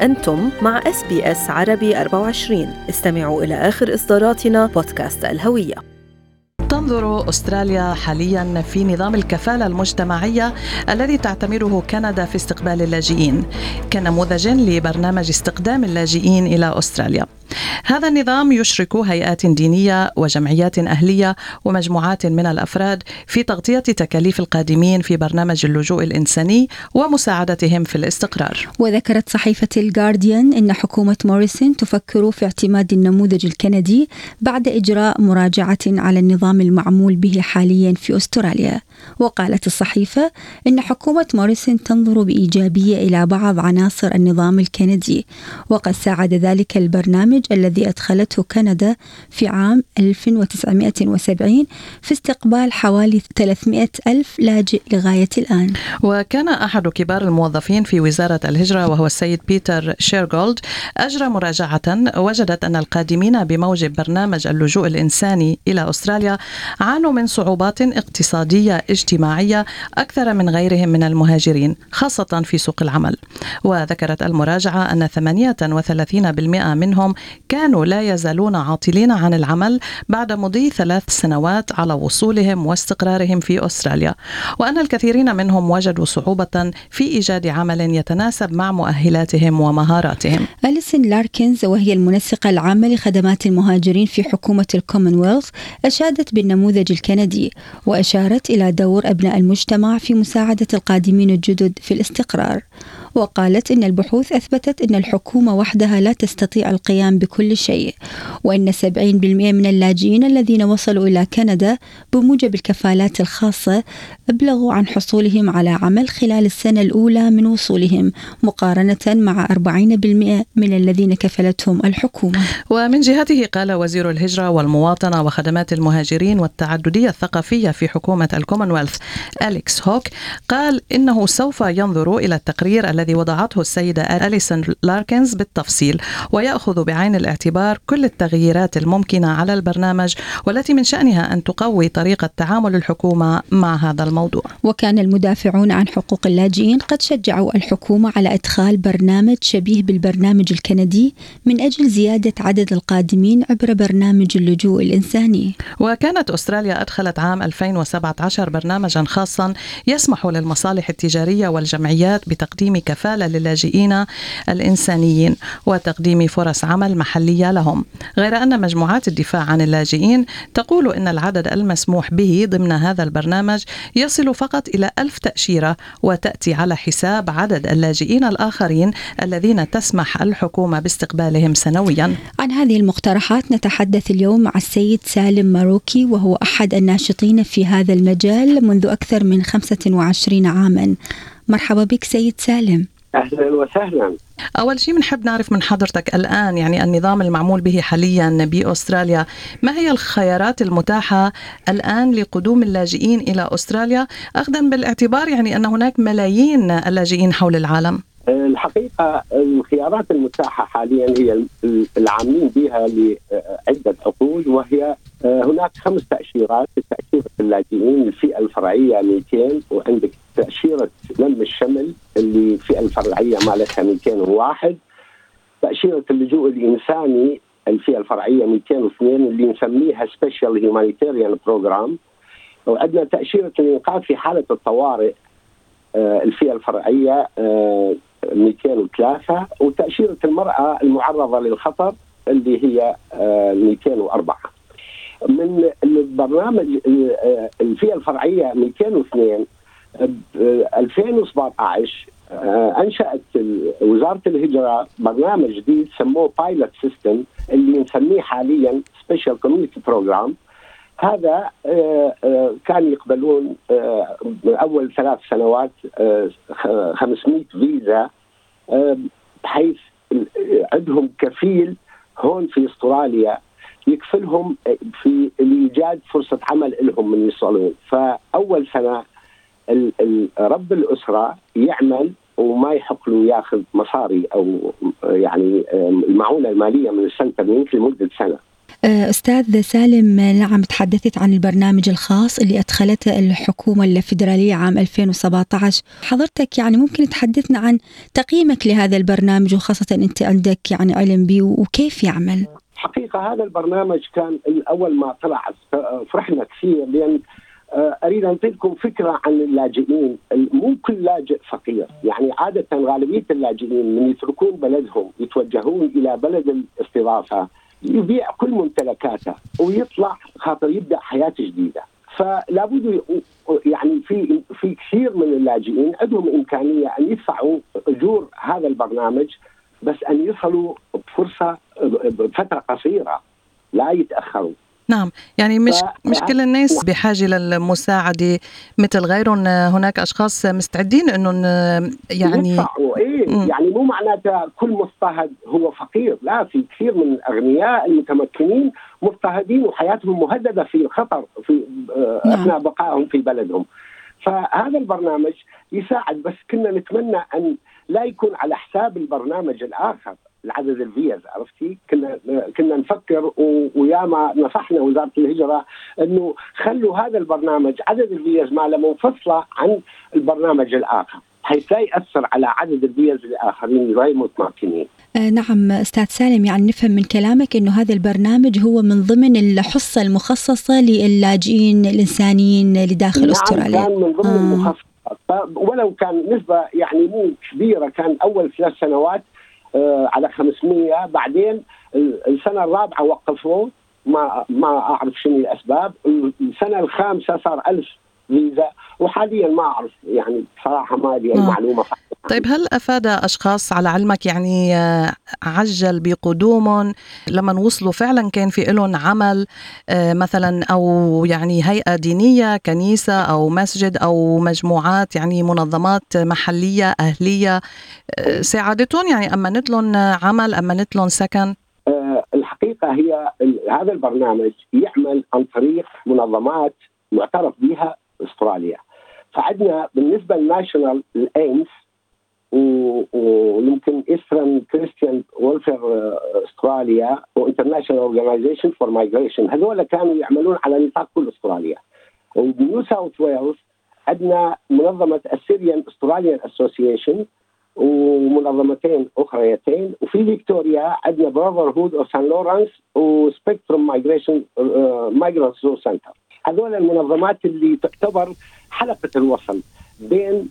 أنتم مع SBS عربي 24. استمعوا إلى آخر إصداراتنا بودكاست الهوية. تنظر أستراليا حالياً في نظام الكفالة المجتمعية الذي تعتمده كندا في استقبال اللاجئين كنموذج لبرنامج استقدام اللاجئين إلى أستراليا. هذا النظام يشرك هيئات دينية وجمعيات أهلية ومجموعات من الأفراد في تغطية تكاليف القادمين في برنامج اللجوء الإنساني ومساعدتهم في الاستقرار. وذكرت صحيفة الجارديان أن حكومة موريسون تفكر في اعتماد النموذج الكندي بعد إجراء مراجعة على النظام المعمول به حاليا في أستراليا. وقالت الصحيفة أن حكومة موريسون تنظر بإيجابية إلى بعض عناصر النظام الكندي، وقد ساعد ذلك البرنامج الذي أدخلته كندا في عام 1970 في استقبال حوالي 300 ألف لاجئ لغاية الآن. وكان أحد كبار الموظفين في وزارة الهجرة وهو السيد بيتر شيرغولد أجرى مراجعة وجدت أن القادمين بموجب برنامج اللجوء الإنساني إلى أستراليا عانوا من صعوبات اقتصادية اجتماعية أكثر من غيرهم من المهاجرين، خاصة في سوق العمل. وذكرت المراجعة أن 38% منهم كانوا لا يزالون عاطلين عن العمل بعد مضي 3 سنوات على وصولهم واستقرارهم في أستراليا، وأن الكثيرين منهم وجدوا صعوبة في إيجاد عمل يتناسب مع مؤهلاتهم ومهاراتهم. أليسن لاركنز وهي المنسقة العامة لخدمات المهاجرين في حكومة الكومنولث أشادت بالنموذج الكندي، وأشارت إلى دور أبناء المجتمع في مساعدة القادمين الجدد في الاستقرار. وقالت إن البحوث أثبتت أن الحكومة وحدها لا تستطيع القيام بكل شيء، وأن 70% من اللاجئين الذين وصلوا إلى كندا بموجب الكفالات الخاصة أبلغوا عن حصولهم على عمل خلال السنة الأولى من وصولهم، مقارنة مع 40% من الذين كفلتهم الحكومة. ومن جهته قال وزير الهجرة والمواطنة وخدمات المهاجرين والتعددية الثقافية في حكومة الكومنولث أليكس هوك قال إنه سوف ينظر إلى التقرير الذي وضعته السيدة أليسن لاركنز بالتفصيل، ويأخذ بعين الاعتبار كل التغييرات الممكنة على البرنامج والتي من شأنها أن تقوي طريقة تعامل الحكومة مع هذا الموضوع. وكان المدافعون عن حقوق اللاجئين قد شجعوا الحكومة على إدخال برنامج شبيه بالبرنامج الكندي من أجل زيادة عدد القادمين عبر برنامج اللجوء الإنساني. وكانت أستراليا أدخلت عام 2017 برنامجا خاصا يسمح للمصالح التجارية والجمعيات بتقديم كفالة للاجئين الإنسانيين وتقديم فرص عمل محلية لهم، غير أن مجموعات الدفاع عن اللاجئين تقول إن العدد المسموح به ضمن هذا البرنامج يصل فقط إلى 1000 تأشيرة، وتأتي على حساب عدد اللاجئين الآخرين الذين تسمح الحكومة باستقبالهم سنويا. عن هذه المقترحات نتحدث اليوم مع السيد سالم ماروكي، وهو أحد الناشطين في هذا المجال منذ أكثر من 25 عاما. مرحبا بك سيد سالم. أهلا وسهلا. أول شيء بنحب نعرف من حضرتك الآن يعني النظام المعمول به حاليا بأستراليا، ما هي الخيارات المتاحة الآن لقدوم اللاجئين إلى أستراليا، أخذا بالاعتبار يعني أن هناك ملايين اللاجئين حول العالم؟ الحقيقة الخيارات المتاحة حاليا هي العاملين بها لعدة عقود، وهي هناك 5 تأشيرات: تأشيرة اللاجئين الفئة الفرعية 200، وعندك تأشيرة لم الشمل اللي الفئة الفرعية مالتها 201، تأشيرة اللجوء الإنساني الفئة الفرعية 202 اللي نسميها سبيشال هيومانيتيريان بروجرام، وعندنا تأشيرة الإنقاذ في حالة الطوارئ الفئة الفرعية 203، وتأشيرة المرأة المعرضة للخطر اللي هي 204. من البرنامج الفئة الفرعية 202 2017 أنشأت وزارة الهجرة برنامج جديد سموه بايلوت سيستم اللي نسميه حاليا سبيشال كوميونيتي بروجرام. هذا كان يقبلون من أول 3 سنوات 500 فيزا، بحيث عندهم كفيل هون في أستراليا يكفلهم في إيجاد فرصة عمل لهم من يصلون. فأول سنة رب الأسرة يعمل وما يحق له ياخذ مصاري أو يعني المعونة المالية من السنترلينك لمدة سنة. أستاذ سالم، نعم تحدثت عن البرنامج الخاص اللي أدخلته الحكومة الفيدرالية عام 2017. حضرتك يعني ممكن تحدثنا عن تقييمك لهذا البرنامج، وخاصة أنت عندك يعني علم بيه وكيف يعمل؟ حقيقة هذا البرنامج كان الأول ما طلع فرحنا كثير، لأن أريد أن أعطيكم فكرة عن اللاجئين. مو كل لاجئ فقير، يعني عادة غالبية اللاجئين من يتركون بلدهم يتوجهون إلى بلد الاستضافة يبيع كل ممتلكاته ويطلع خاطر يبدأ حياة جديدة. فلا بد يعني في كثير من اللاجئين عندهم إمكانية أن يدفعوا أجور هذا البرنامج، بس أن يصلوا بفرصة بفترة قصيرة، لا يتأخروا. نعم، يعني مش كل الناس بحاجة للمساعدة مثل غيرهم. هناك أشخاص مستعدين إنهم يعني يدفعوا. يعني مو معناتها كل مضطهد هو فقير، لا، في كثير من الأغنياء المتمكنين مضطهدين وحياتهم مهددة في خطر في أثناء بقائهم في بلدهم. فهذا البرنامج يساعد، بس كنا نتمنى أن لا يكون على حساب البرنامج الآخر، العدد الفيز. عرفتي، كنا نفكر وياما نصحنا وزارة الهجرة أنه خلوا هذا البرنامج عدد الفيز ماله منفصلة عن البرنامج الآخر، حيث لا يأثر على عدد الفيز الآخرين غير متمكنين. نعم أستاذ سالم، يعني نفهم من كلامك أنه هذا البرنامج هو من ضمن الحصة المخصصة للاجئين الإنسانيين لداخل أستراليا. نعم، كان من ضمن المخصصة، ولو كان نسبة يعني مو كبيرة. كان أول 3 سنوات على 500، بعدين السنة الرابعة وقفوه، ما أعرف شنو الأسباب. السنة الخامسة صار 1000 فيزا، وحاليا ما أعرف يعني بصراحة ما لي المعلومة. طيب، هل أفاد أشخاص على علمك يعني عجل بقدومهم لما وصلوا فعلا كان في لهم عمل مثلا، أو يعني هيئة دينية، كنيسة أو مسجد أو مجموعات يعني منظمات محلية أهلية ساعدتهم، يعني أمنت لهم عمل، أمنت لهم سكن؟ الحقيقة هي هذا البرنامج يعمل عن طريق منظمات معترف بها استراليا. فعندنا بالنسبة للناشونال الأيمس ويمكن إيسترن كريستيان ويلفير استراليا وانترناشونال اورجانيزيشن فور مايجريشن، هذول كانوا يعملون على نطاق كل استراليا. وبنيو ساوث ويلز عندنا منظمة السيريان استراليان اسوسيشن ومنظمتين أخريتين، وفي فيكتوريا عندنا براذرهود أوف سان لورنس وسبيكتروم مايجرانت سنتر. هذول المنظمات اللي تعتبر حلقة الوصل بين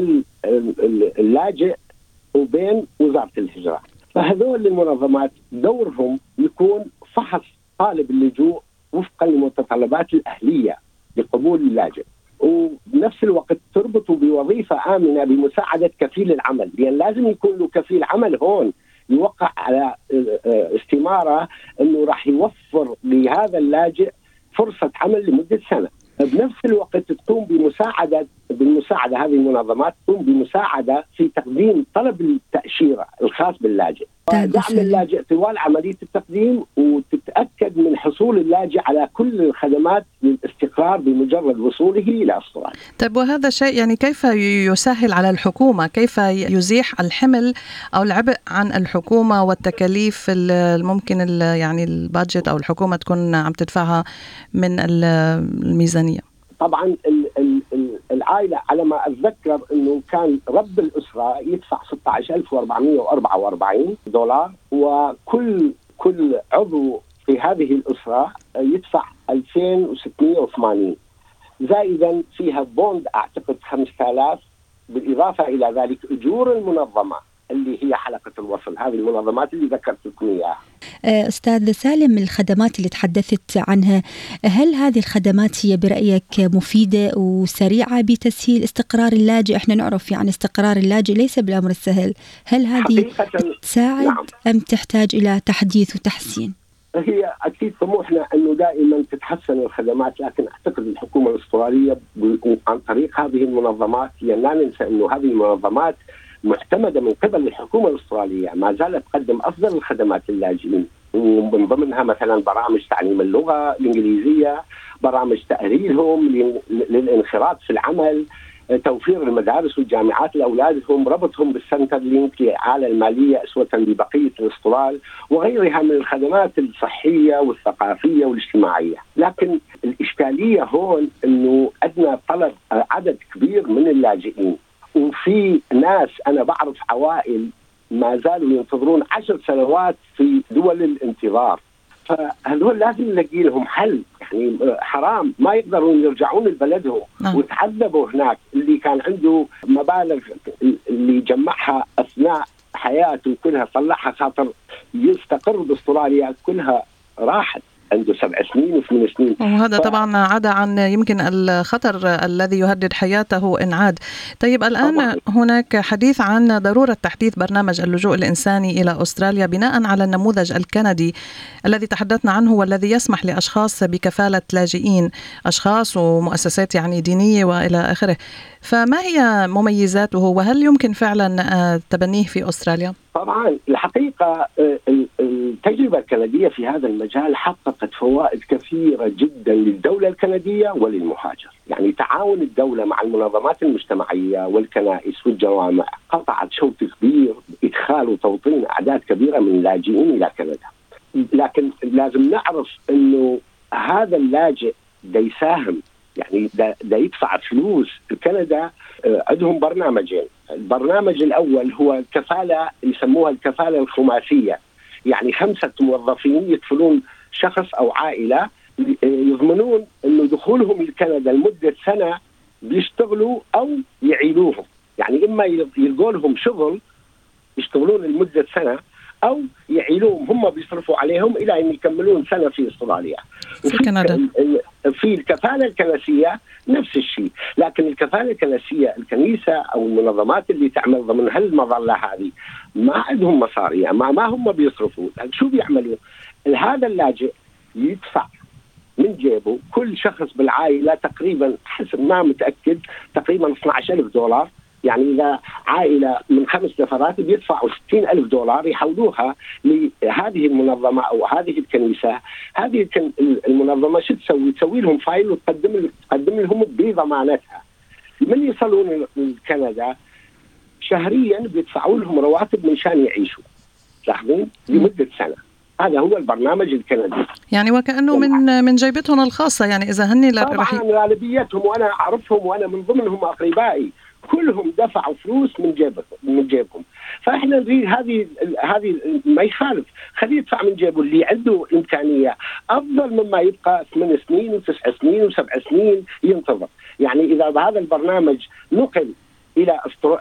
اللاجئ وبين وزارة الهجرة. فهذول المنظمات دورهم يكون فحص طالب اللجوء وفقا للمتطلبات الأهلية لقبول اللاجئ، وبنفس الوقت تربطه بوظيفة آمنة بمساعدة كفيل العمل، لأن لازم يكون له كفيل عمل هون يوقع على استمارة أنه راح يوفر لهذا اللاجئ فرصة عمل لمدة سنة. بنفس الوقت تقوم بالمساعدة هذه المنظمات تقوم بمساعدة في تقديم طلب التأشيرة الخاص باللاجئ، دعم اللاجئ طوال عملية التقديم، وتتأكد من حصول اللاجئ على كل الخدمات للاستقرار بمجرد وصوله إلى أستراليا. طيب، وهذا شيء يعني كيف يسهل على الحكومة، كيف يزيح الحمل أو العبء عن الحكومة والتكاليف الممكن يعني البادجت أو الحكومة تكون عم تدفعها من الميزانية؟ طبعا العائلة على ما أتذكر أنه كان رب الأسرة يدفع 16,444 دولار، وكل عضو في هذه الأسرة يدفع 2,680، زائدا فيها بوند أعتقد 5,000، بالإضافة إلى ذلك أجور المنظمة اللي هي حلقة الوصل، هذه المنظمات اللي ذكرت لكم إياها. أستاذ سالم، الخدمات اللي تحدثت عنها، هل هذه الخدمات هي برأيك مفيدة وسريعة بتسهيل استقرار اللاجئ؟ احنا نعرف يعني استقرار اللاجئ ليس بالأمر السهل. هل هذه تساعد نعم. أم تحتاج إلى تحديث وتحسين؟ هي أكيد طموحنا أنه دائما تتحسن الخدمات، لكن أعتقد الحكومة الأسترالية عن طريق هذه المنظمات، يعني لا ننسى أنه هذه المنظمات معتمدة من قبل الحكومة الأسترالية، ما زالت تقدم أفضل الخدمات للاجئين، ومن ضمنها مثلا برامج تعليم اللغة الإنجليزية، برامج تأهيلهم للانخراط في العمل، توفير المدارس والجامعات لأولادهم، ربطهم بالسنتر لينك لإعالة المالية أسوة ببقية الاسترال، وغيرها من الخدمات الصحية والثقافية والاجتماعية. لكن الإشكالية هون أنه أدنى طلب عدد كبير من اللاجئين، وفي ناس أنا بعرف عوائل ما زالوا ينتظرون 10 سنوات في دول الانتظار. فهذول لازم نلاقي لهم حل، يعني حرام ما يقدرون يرجعون لبلدهم وتعذبوا هناك. اللي كان عنده مبالغ اللي جمعها أثناء حياته كلها طلعها خاطر يستقر باستراليا كلها راحت، عنده 7 سنين و8 سنين. وهذا طبعا عدا عن يمكن الخطر الذي يهدد حياته إن عاد. طيب الآن هناك حديث عن ضرورة تحديث برنامج اللجوء الإنساني إلى أستراليا بناء على النموذج الكندي الذي تحدثنا عنه، والذي يسمح لأشخاص بكفالة لاجئين، أشخاص ومؤسسات يعني دينية وإلى آخره. فما هي مميزاته وهل يمكن فعلا تبنيه في أستراليا؟ طبعا الحقيقة التجربة الكندية في هذا المجال حققت فوائد كثيرة جدا للدولة الكندية وللمهاجر. يعني تعاون الدولة مع المنظمات المجتمعية والكنائس والجوامع قطعت شوط كبير إدخال وتوطين أعداد كبيرة من اللاجئين إلى كندا. لكن لازم نعرف أنه هذا اللاجئ دا يساهم، يعني دا يدفع فلوس. كندا عندهم برنامجين. البرنامج الأول هو الكفالة، يسموها الكفالة الخماسية، يعني 5 موظفين يكفلون شخص أو عائلة، يضمنون أنه دخولهم لكندا لمدة سنة بيشتغلوا أو يعيلوهم. يعني إما يلقوا لهم شغل يشتغلون لمدة سنة أو يعيلوهم، هم بيصرفوا عليهم إلى أن يكملون سنة في أستراليا. في كندا في الكفالة الكنسية نفس الشيء. لكن الكفالة الكنسية الكنيسة أو المنظمات اللي تعمل ضمن هالمظلة هذه ما عندهم مصاري، ما هم بيصرفوا. شو بيعملوا؟ هذا اللاجئ يدفع من جيبه، كل شخص بالعائلة تقريبا حسب ما متأكد تقريبا $12,000. يعني إذا عائلة من 5 نفرات بيدفعوا $60,000 يحولوها لهذه المنظمة أو هذه الكنيسة. هذه المنظمة شو تسوي؟ تسوي لهم فايل وتقدم لهم بضمانتها. من يصلون لكندا شهريا بيدفعوا لهم رواتب من شان يعيشوا، لاحظين، لمدة سنة. هذا هو البرنامج الكندي. يعني وكأنه من جيبتهم الخاصة، يعني إذا هني طبعا غالبيتهم، وأنا أعرفهم وأنا من ضمنهم أقربائي، كلهم دفعوا فلوس من جيبهم. فإحنا نريد هذه ما يخالف، خليه يدفع من جيبه. اللي عنده إمكانية أفضل مما يبقى 8 سنين و9 سنين و7 سنين ينتظر. يعني إذا هذا البرنامج نقل إلى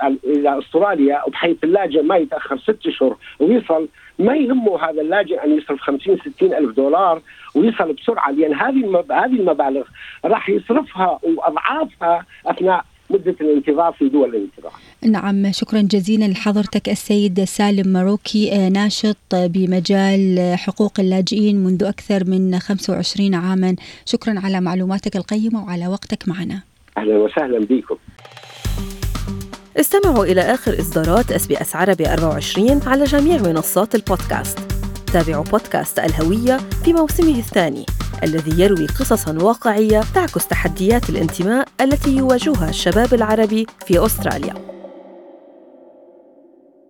أستراليا وبحيث اللاجئ ما يتأخر 6 أشهر ويصل، ما يهمه هذا اللاجئ أن يصرف $50,000-$60,000 ويصل بسرعة، لأن هذه المبالغ راح يصرفها وأضعافها أثناء مدة الانتظار في دول الانتظار. نعم، شكرا جزيلا لحضرتك السيد سالم ماروكي، ناشط بمجال حقوق اللاجئين منذ أكثر من 25 عاما. شكرا على معلوماتك القيمة وعلى وقتك معنا. أهلا وسهلا بكم. استمعوا إلى آخر إصدارات SBS عربي 24 على جميع منصات البودكاست. تابعوا بودكاست الهوية في موسمه الثاني الذي يروي قصصاً واقعية تعكس تحديات الانتماء التي يواجهها الشباب العربي في أستراليا.